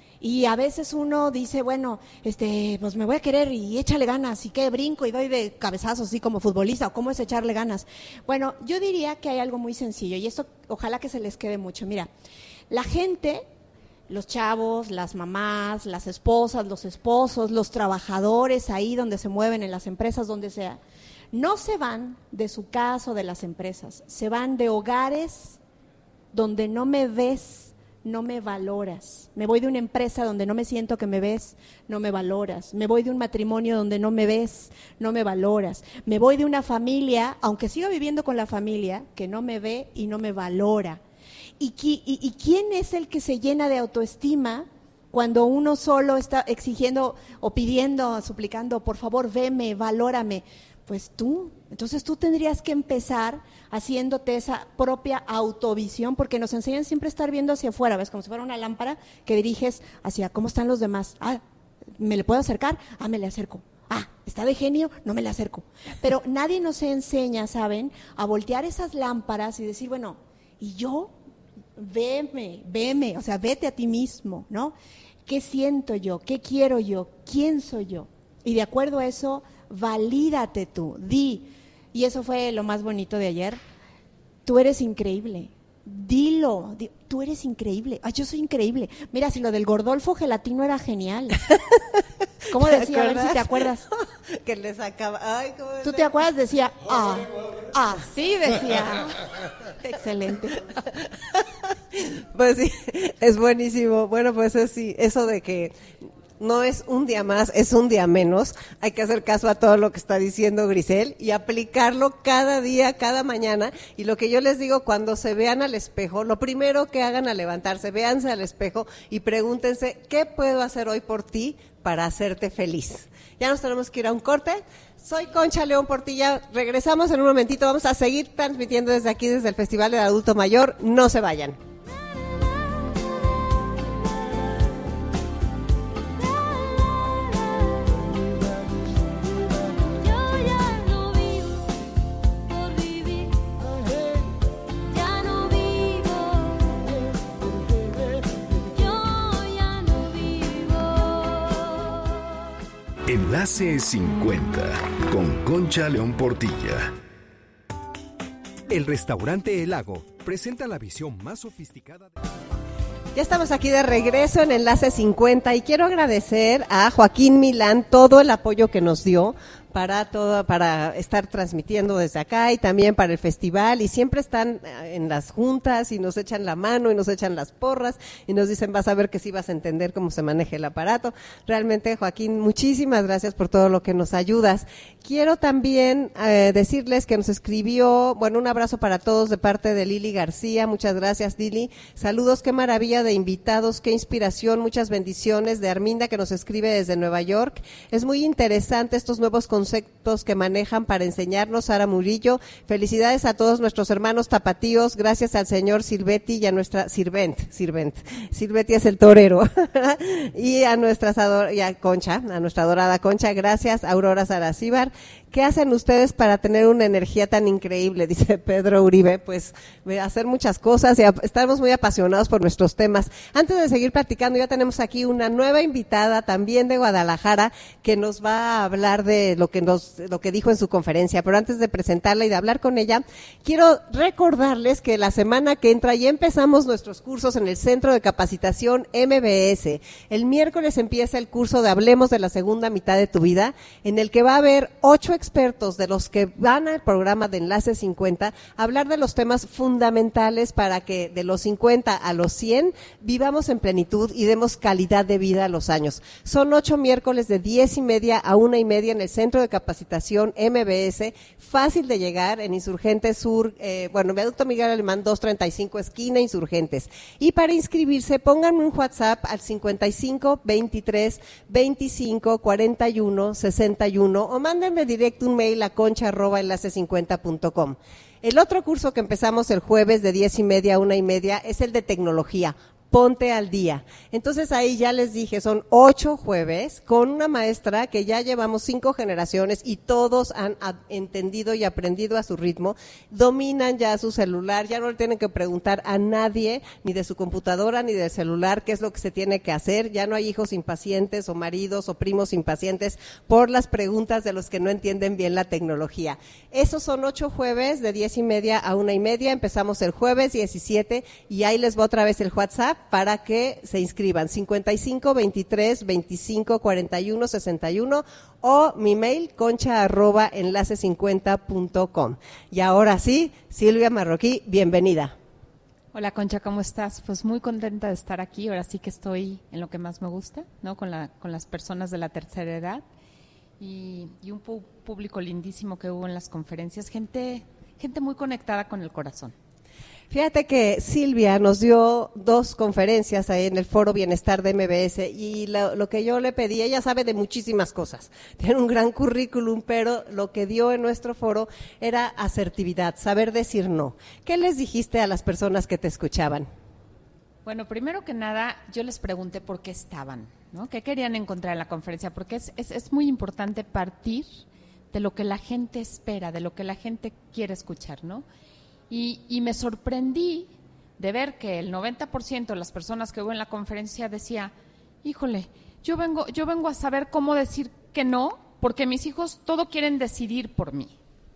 Y a veces uno dice, bueno, este, pues me voy a querer y échale ganas, y que brinco y doy de cabezazos así como futbolista, o cómo es echarle ganas. Bueno, yo diría que hay algo muy sencillo, y esto ojalá que se les quede mucho. Mira, la gente, los chavos, las mamás, las esposas, los esposos, los trabajadores ahí donde se mueven, en las empresas, donde sea, no se van de su casa o de las empresas, se van de hogares donde no me ves, no me valoras. Me voy de una empresa donde no me siento que me ves, no me valoras. Me voy de un matrimonio donde no me ves, no me valoras. Me voy de una familia, aunque siga viviendo con la familia, que no me ve y no me valora. ¿Y, qui- y, y quién es el que se llena de autoestima cuando uno solo está exigiendo o pidiendo, suplicando, por favor, veme, valórame? Pues tú. Entonces tú tendrías que empezar haciéndote esa propia autovisión, porque nos enseñan siempre a estar viendo hacia afuera, ¿ves? Como si fuera una lámpara que diriges hacia cómo están los demás. Ah, ¿me le puedo acercar? Ah, me le acerco. Ah, ¿está de genio? No me le acerco. Pero nadie nos enseña, ¿saben?, a voltear esas lámparas y decir, bueno, ¿y yo? Veme, veme, o sea, vete a ti mismo, ¿no? ¿Qué siento yo? ¿Qué quiero yo? ¿Quién soy yo? Y de acuerdo a eso, valídate tú, di. Y eso fue lo más bonito de ayer. Tú eres increíble. Dilo, di, tú eres increíble. Ay, yo soy increíble. Mira, si lo del Gordolfo gelatino era genial. ¿Cómo ¿Te decía? A ver si acuerdas? te acuerdas. Que le sacaba. Ay, ¿cómo ¿Tú le- te acuerdas? Decía, ah, ah, sí decía. Excelente. Pues sí, es buenísimo. Bueno, pues es sí, eso de que no es un día más, es un día menos. Hay que hacer caso a todo lo que está diciendo Grisel y aplicarlo cada día, cada mañana. Y lo que yo les digo, cuando se vean al espejo, lo primero que hagan al levantarse, véanse al espejo y pregúntense, ¿qué puedo hacer hoy por ti para hacerte feliz? Ya nos tenemos que ir a un corte. Soy Concha León Portilla, regresamos en un momentito, vamos a seguir transmitiendo desde aquí, desde el Festival del Adulto Mayor, no se vayan. Enlace cincuenta con Concha León Portilla. El restaurante El Lago presenta la visión más sofisticada de... Ya estamos aquí de regreso en Enlace cincuenta y quiero agradecer a Joaquín Milán todo el apoyo que nos dio para todo, para estar transmitiendo desde acá y también para el festival, y siempre están en las juntas y nos echan la mano y nos echan las porras y nos dicen, vas a ver que sí vas a entender cómo se maneja el aparato. Realmente, Joaquín, muchísimas gracias por todo lo que nos ayudas. Quiero también eh, decirles que nos escribió, bueno, un abrazo para todos de parte de Lili García, muchas gracias, Lili. Saludos, qué maravilla de invitados, qué inspiración, muchas bendiciones, de Arminda, que nos escribe desde Nueva York. Es muy interesante estos nuevos conceptos conceptos que manejan para enseñarnos. Sara Murillo, felicidades a todos nuestros hermanos tapatíos, gracias al señor Silvetti y a nuestra Sirvent, Sirvent, Silvetti es el torero, y a nuestras ador y a Concha, a nuestra adorada Concha, gracias. Aurora Saracíbar, ¿qué hacen ustedes para tener una energía tan increíble? Dice Pedro Uribe. Pues hacer muchas cosas y estamos muy apasionados por nuestros temas. Antes de seguir platicando, ya tenemos aquí una nueva invitada también de Guadalajara que nos va a hablar de lo que nos, lo que dijo en su conferencia. Pero antes de presentarla y de hablar con ella, quiero recordarles que la semana que entra ya empezamos nuestros cursos en el Centro de Capacitación M B S. El miércoles empieza el curso de Hablemos de la Segunda Mitad de tu Vida, en el que va a haber ocho expertos de los que van al programa de Enlace cincuenta a hablar de los temas fundamentales para que de los cincuenta a los cien vivamos en plenitud y demos calidad de vida a los años. Son ocho miércoles de diez y media a una y media en el Centro de Capacitación M B S, fácil de llegar en Insurgentes Sur, eh, bueno, Viaducto Miguel Alemán doscientos treinta y cinco, esquina Insurgentes. Y para inscribirse, pónganme un WhatsApp al cincuenta y cinco, veintitrés, veinticinco, cuarenta y uno, sesenta y uno o mándenme directo un mail a concha arroba enlace cincuenta punto com. El otro curso que empezamos el jueves de diez y media a una y media es el de tecnología. Ponte al día. Entonces ahí ya les dije, son ocho jueves con una maestra que ya llevamos cinco generaciones y todos han a, entendido y aprendido a su ritmo, dominan ya su celular, ya no le tienen que preguntar a nadie, ni de su computadora ni del celular, qué es lo que se tiene que hacer. Ya no hay hijos impacientes o maridos o primos impacientes por las preguntas de los que no entienden bien la tecnología. Esos son ocho jueves de diez y media a una y media, empezamos el jueves diecisiete y ahí les va otra vez el WhatsApp para que se inscriban, cincuenta y cinco, veintitrés, veinticinco, cuarenta y uno, sesenta y uno o mi mail concha arroba enlace cincuenta punto com. Y ahora sí, Silvia Marroquí, bienvenida. Hola Concha, ¿cómo estás? Pues muy contenta de estar aquí, ahora sí que estoy en lo que más me gusta, ¿no? Con la, con las personas de la tercera edad y, y un pu- público lindísimo que hubo en las conferencias, gente, gente muy conectada con el corazón. Fíjate que Silvia nos dio dos conferencias ahí en el Foro Bienestar de M B S y lo, lo que yo le pedí, ella sabe de muchísimas cosas, tiene un gran currículum, pero lo que dio en nuestro foro era asertividad, saber decir no. ¿Qué les dijiste a las personas que te escuchaban? Bueno, primero que nada, yo les pregunté por qué estaban, ¿no? ¿Qué querían encontrar en la conferencia? Porque es, es, es muy importante partir de lo que la gente espera, de lo que la gente quiere escuchar, ¿no? Y, y me sorprendí de ver que el noventa por ciento de las personas que hubo en la conferencia decía, híjole, yo vengo, yo vengo a saber cómo decir que no, porque mis hijos todo quieren decidir por mí.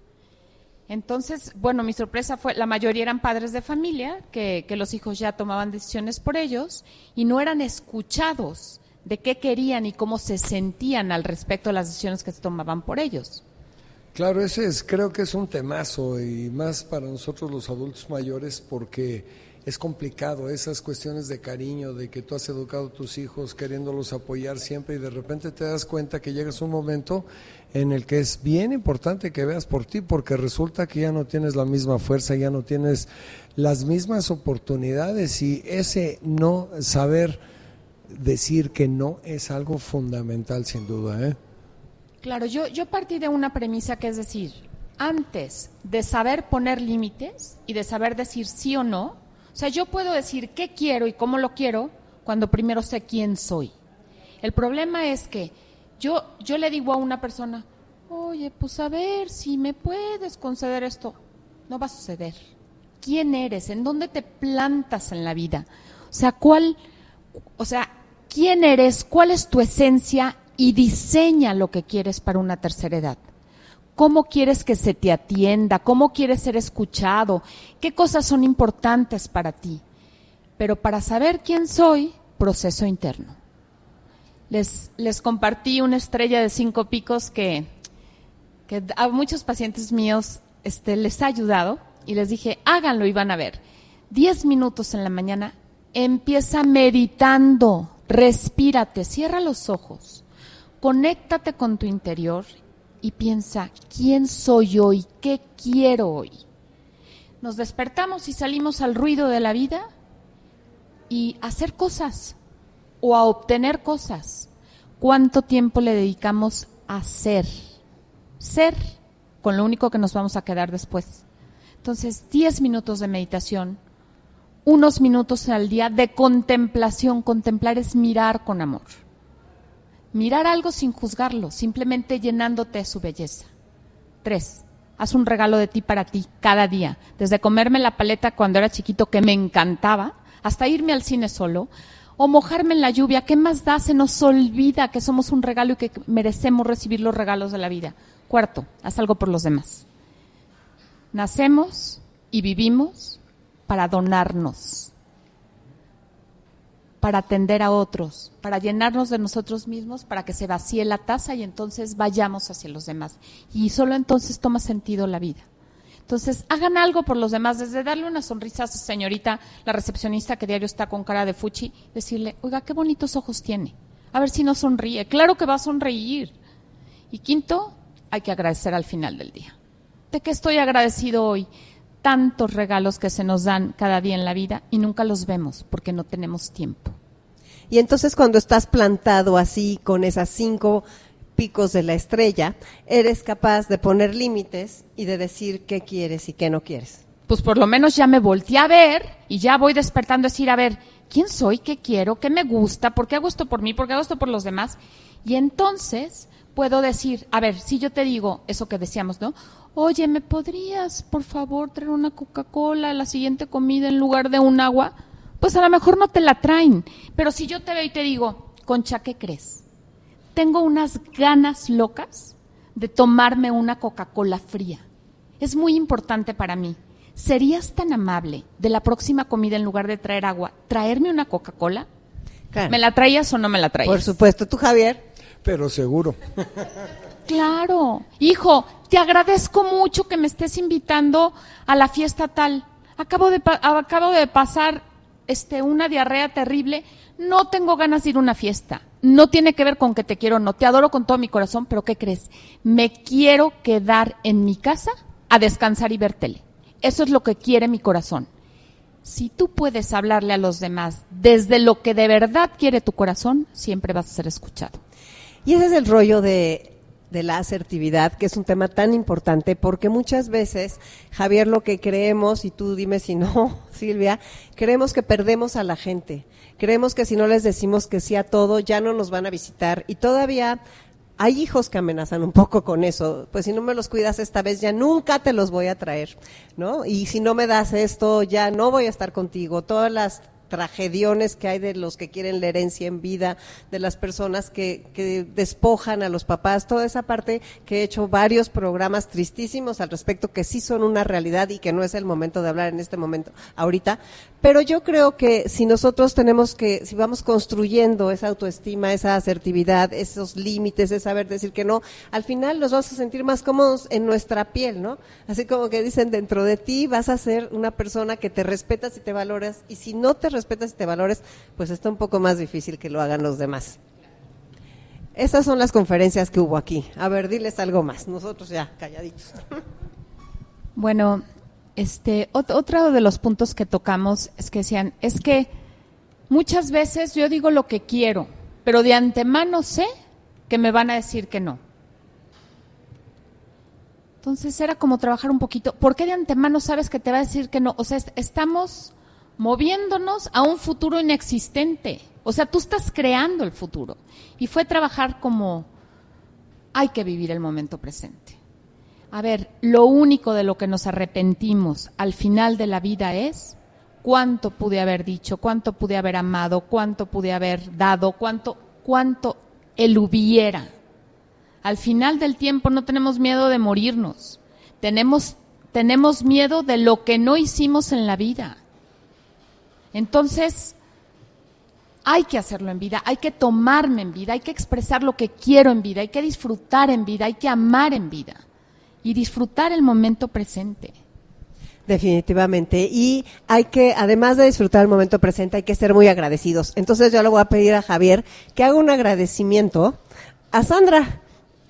Entonces, bueno, mi sorpresa fue, la mayoría eran padres de familia, que, que los hijos ya tomaban decisiones por ellos y no eran escuchados de qué querían y cómo se sentían al respecto de las decisiones que se tomaban por ellos. Claro, ese es, creo que es un temazo y más para nosotros los adultos mayores porque es complicado, esas cuestiones de cariño, de que tú has educado a tus hijos queriéndolos apoyar siempre y de repente te das cuenta que llegas a un momento en el que es bien importante que veas por ti, porque resulta que ya no tienes la misma fuerza, ya no tienes las mismas oportunidades, y ese no saber decir que no es algo fundamental sin duda, ¿eh? Claro, yo, yo partí de una premisa que es decir, antes de saber poner límites y de saber decir sí o no, o sea, yo puedo decir qué quiero y cómo lo quiero cuando primero sé quién soy. El problema es que yo, yo le digo a una persona, oye, pues a ver si me puedes conceder esto. No va a suceder. ¿Quién eres? ¿En dónde te plantas en la vida? O sea, ¿cuál, o sea, quién eres? ¿Cuál es tu esencia? Y diseña lo que quieres para una tercera edad. ¿Cómo quieres que se te atienda? ¿Cómo quieres ser escuchado? ¿Qué cosas son importantes para ti? Pero para saber quién soy, proceso interno. Les, les compartí una estrella de cinco picos que, que a muchos pacientes míos este, les ha ayudado y les dije, háganlo y van a ver. Diez minutos en la mañana, empieza meditando, respírate, cierra los ojos, conéctate con tu interior y piensa, ¿quién soy hoy? ¿Qué quiero hoy? Nos despertamos y salimos al ruido de la vida y a hacer cosas o a obtener cosas. ¿Cuánto tiempo le dedicamos a ser? Ser con lo único que nos vamos a quedar después. Entonces, diez minutos de meditación, unos minutos al día de contemplación. Contemplar es mirar con amor. Mirar algo sin juzgarlo, simplemente llenándote de su belleza. Tres, haz un regalo de ti para ti cada día. Desde comerme la paleta cuando era chiquito, que me encantaba, hasta irme al cine solo, o mojarme en la lluvia. ¿Qué más da? Se nos olvida que somos un regalo y que merecemos recibir los regalos de la vida. Cuarto, haz algo por los demás. Nacemos y vivimos para donarnos, para atender a otros, para llenarnos de nosotros mismos, para que se vacíe la taza y entonces vayamos hacia los demás. Y solo entonces toma sentido la vida. Entonces, hagan algo por los demás, desde darle una sonrisa a esa señorita, la recepcionista que diario está con cara de fuchi, decirle, oiga, qué bonitos ojos tiene, a ver si no sonríe. Claro que va a sonreír. Y quinto, hay que agradecer al final del día. ¿De qué estoy agradecido hoy? Tantos regalos que se nos dan cada día en la vida y nunca los vemos porque no tenemos tiempo. Y entonces cuando estás plantado así con esas cinco picos de la estrella, eres capaz de poner límites y de decir qué quieres y qué no quieres. Pues por lo menos ya me volteé a ver y ya voy despertando a decir, a ver, ¿quién soy? ¿Qué quiero? ¿Qué me gusta? ¿Por qué hago esto por mí? ¿Por qué hago esto por los demás? Y entonces puedo decir, a ver, si yo te digo eso que decíamos, ¿no? Oye, ¿me podrías, por favor, traer una Coca-Cola a la siguiente comida en lugar de un agua? Pues a lo mejor no te la traen. Pero si yo te veo y te digo, Concha, ¿qué crees? Tengo unas ganas locas de tomarme una Coca-Cola fría. Es muy importante para mí. ¿Serías tan amable de la próxima comida, en lugar de traer agua, traerme una Coca-Cola? Claro. ¿Me la traías o no me la traías? Por supuesto. ¿Tú, Javier? Pero seguro. Claro. Hijo, te agradezco mucho que me estés invitando a la fiesta tal. Acabo de, pa- acabo de pasar este, una diarrea terrible. No tengo ganas de ir a una fiesta. No tiene que ver con que te quiero o no. Te adoro con todo mi corazón, pero ¿qué crees? Me quiero quedar en mi casa a descansar y ver tele. Eso es lo que quiere mi corazón. Si tú puedes hablarle a los demás desde lo que de verdad quiere tu corazón, siempre vas a ser escuchado. Y ese es el rollo de, de la asertividad, que es un tema tan importante, porque muchas veces, Javier, lo que creemos, y tú dime si no, Silvia, creemos que perdemos a la gente. Creemos que si no les decimos que sí a todo, ya no nos van a visitar. Y todavía hay hijos que amenazan un poco con eso. Pues si no me los cuidas esta vez, ya nunca te los voy a traer, ¿no? Y si no me das esto, ya no voy a estar contigo. Todas las tragediones que hay de los que quieren la herencia en vida, de las personas que, que despojan a los papás, toda esa parte que he hecho varios programas tristísimos al respecto, que sí son una realidad y que no es el momento de hablar en este momento, ahorita, pero yo creo que si nosotros tenemos que, si vamos construyendo esa autoestima, esa asertividad, esos límites, ese saber decir que no, al final nos vamos a sentir más cómodos en nuestra piel, ¿no? Así como que dicen, dentro de ti vas a ser una persona que te respetas y te valoras, y si no te respetas y te valores, pues está un poco más difícil que lo hagan los demás. Esas son las conferencias que hubo aquí. A ver, diles algo más, nosotros ya calladitos. Bueno, este, ot- otro de los puntos que tocamos es que decían, es que muchas veces yo digo lo que quiero, pero de antemano sé que me van a decir que no. Entonces era como trabajar un poquito. ¿Por qué de antemano sabes que te va a decir que no? O sea, est- estamos moviéndonos a un futuro inexistente. O sea, tú estás creando el futuro. Y fue trabajar como hay que vivir el momento presente. A ver, lo único de lo que nos arrepentimos al final de la vida es cuánto pude haber dicho, cuánto pude haber amado, cuánto pude haber dado, cuánto, cuánto él hubiera. Al final del tiempo no tenemos miedo de morirnos. Tenemos, tenemos miedo de lo que no hicimos en la vida. Entonces, hay que hacerlo en vida, hay que tomarme en vida, hay que expresar lo que quiero en vida, hay que disfrutar en vida, hay que amar en vida y disfrutar el momento presente. Definitivamente, y hay que, además de disfrutar el momento presente, hay que ser muy agradecidos. Entonces yo le voy a pedir a Javier que haga un agradecimiento a Sandra.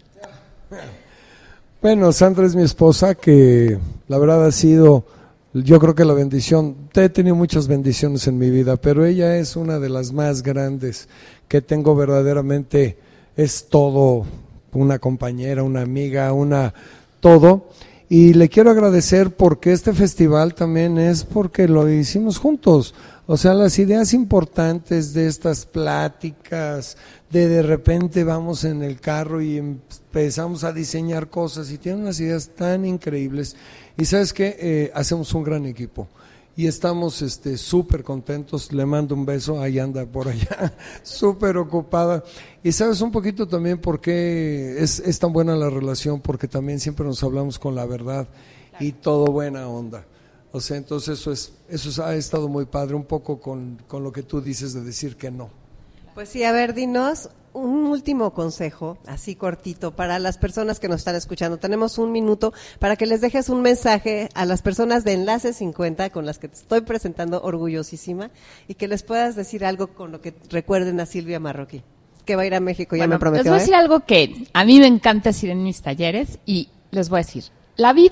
Bueno, Sandra es mi esposa, que la verdad ha sido, yo creo que la bendición, he tenido muchas bendiciones en mi vida, pero ella es una de las más grandes que tengo verdaderamente, es todo, una compañera, una amiga, una todo, y le quiero agradecer porque este festival también es porque lo hicimos juntos. O sea, las ideas importantes de estas pláticas, de de repente vamos en el carro y empezamos a diseñar cosas y tienen unas ideas tan increíbles. Y sabes qué, eh, hacemos un gran equipo y estamos este súper contentos. Le mando un beso, ahí anda por allá, súper ocupada. Y sabes un poquito también por qué es, es tan buena la relación, porque también siempre nos hablamos con la verdad y todo buena onda. O sea, entonces eso es, eso es, ha estado muy padre, un poco con, con lo que tú dices de decir que no. Pues sí, a ver, dinos un último consejo, así cortito, para las personas que nos están escuchando. Tenemos un minuto para que les dejes un mensaje a las personas de Enlace cincuenta, con las que te estoy presentando orgullosísima, y que les puedas decir algo con lo que recuerden a Silvia Marroquí, que va a ir a México, ya Bueno, me prometió. Les voy a ¿eh? decir algo que a mí me encanta decir en mis talleres, y les voy a decir, la vida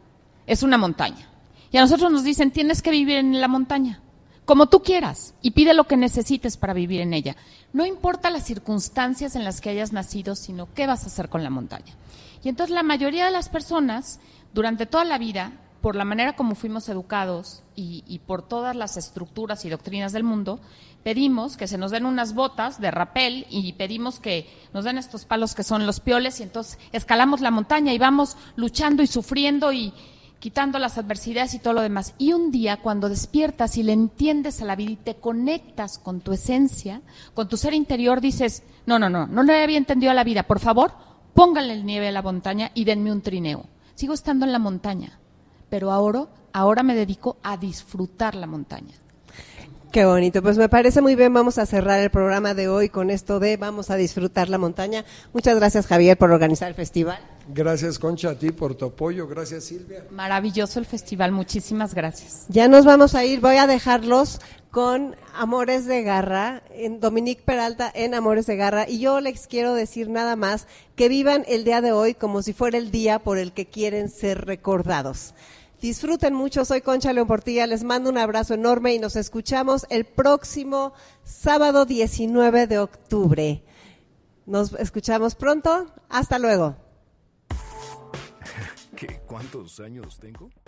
es una montaña. Y a nosotros nos dicen, tienes que vivir en la montaña, como tú quieras, y pide lo que necesites para vivir en ella. No importa las circunstancias en las que hayas nacido, sino qué vas a hacer con la montaña. Y entonces la mayoría de las personas, durante toda la vida, por la manera como fuimos educados y, y por todas las estructuras y doctrinas del mundo, pedimos que se nos den unas botas de rapel y pedimos que nos den estos palos que son los pioles, y entonces escalamos la montaña y vamos luchando y sufriendo y quitando las adversidades y todo lo demás. Y un día, cuando despiertas y le entiendes a la vida y te conectas con tu esencia, con tu ser interior, dices, no, no, no, no le había entendido a la vida, por favor, pónganle el nieve a la montaña y denme un trineo. Sigo estando en la montaña, pero ahora, ahora me dedico a disfrutar la montaña. Qué bonito, pues me parece muy bien. Vamos a cerrar el programa de hoy con esto de vamos a disfrutar la montaña. Muchas gracias, Javier, por organizar el festival. Gracias, Concha, a ti por tu apoyo. Gracias, Silvia. Maravilloso el festival, muchísimas gracias. Ya nos vamos a ir, voy a dejarlos con Amores de Garra, en Dominique Peralta en Amores de Garra, y yo les quiero decir nada más que vivan el día de hoy como si fuera el día por el que quieren ser recordados. Disfruten mucho, soy Concha León Portilla, les mando un abrazo enorme y nos escuchamos el próximo sábado diecinueve de octubre. Nos escuchamos pronto, hasta luego. ¿Qué? ¿Cuántos años tengo?